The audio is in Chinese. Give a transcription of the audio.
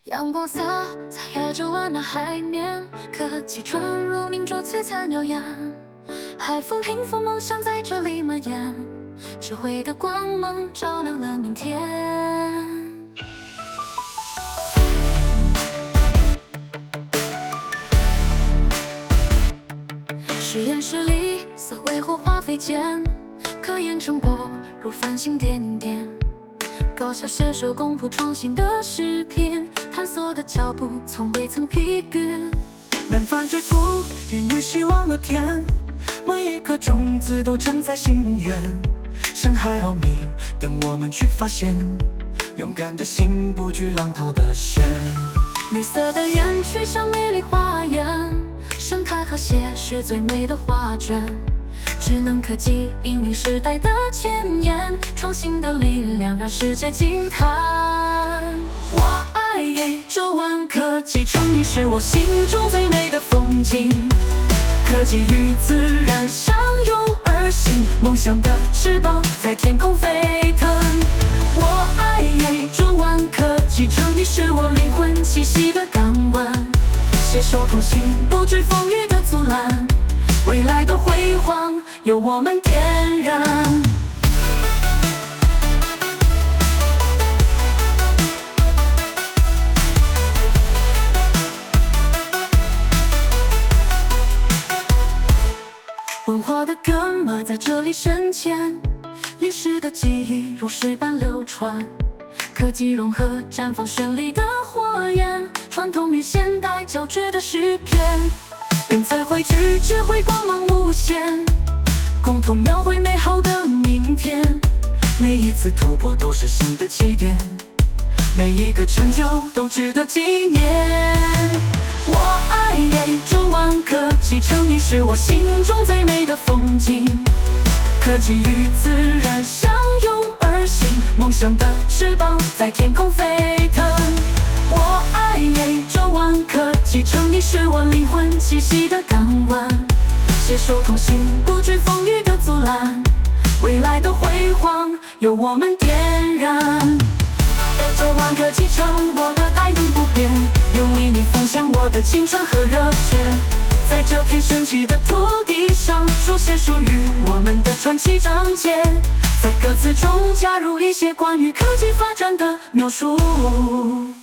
阳光洒在亚洲湾的海面，科技传入民族璀璨耀眼，海风平复梦想在这里蔓延，智慧的光芒照亮了明天。实验室里思维火花飞溅，科研成果如繁星点点，高校携手共谱创新的视频，探索的脚步从未曾疲倦。 南方之父孕育希望的天，每一颗种子都承载心愿，深海奥秘等我们去发现，勇敢的心不惧浪涛的险。 绿色的园区像美丽花园，生态和谐是最美的画卷。智能科技引领时代的前沿，创新的力量让世界惊叹。 我爱亚洲湾科技城，你是我心中最美的风景。科技与自然相拥而行，梦想的翅膀在天空飞腾。我爱亚洲湾科技城，你是我灵魂栖息的港湾。携手同行，不惧风雨的阻拦，未来的辉煌由我们点燃。文化的根脉在这里深浅，历史的记忆如水般流传，科技融合绽放绚丽的火焰，传统与现代交织的诗篇。人才汇聚，智慧光芒无限，共同描绘美好的明天。每一次突破都是新的起点，每一个成就都值得纪念。我爱亚洲湾科技城，你是我心中最美的风景。科技与自然相拥而行，梦想的翅膀在天空飞腾。我爱亚洲湾科技城，你是我灵魂栖息的港湾。携手同行，不惧风雨的阻拦，未来的辉煌由我们点燃。亚洲湾科技城，我的爱永不变，用毅力分享我的青春和热血，在这片神奇的土地上，书写属于我们的传奇章节，在歌词中加入一些关于科技发展的描述。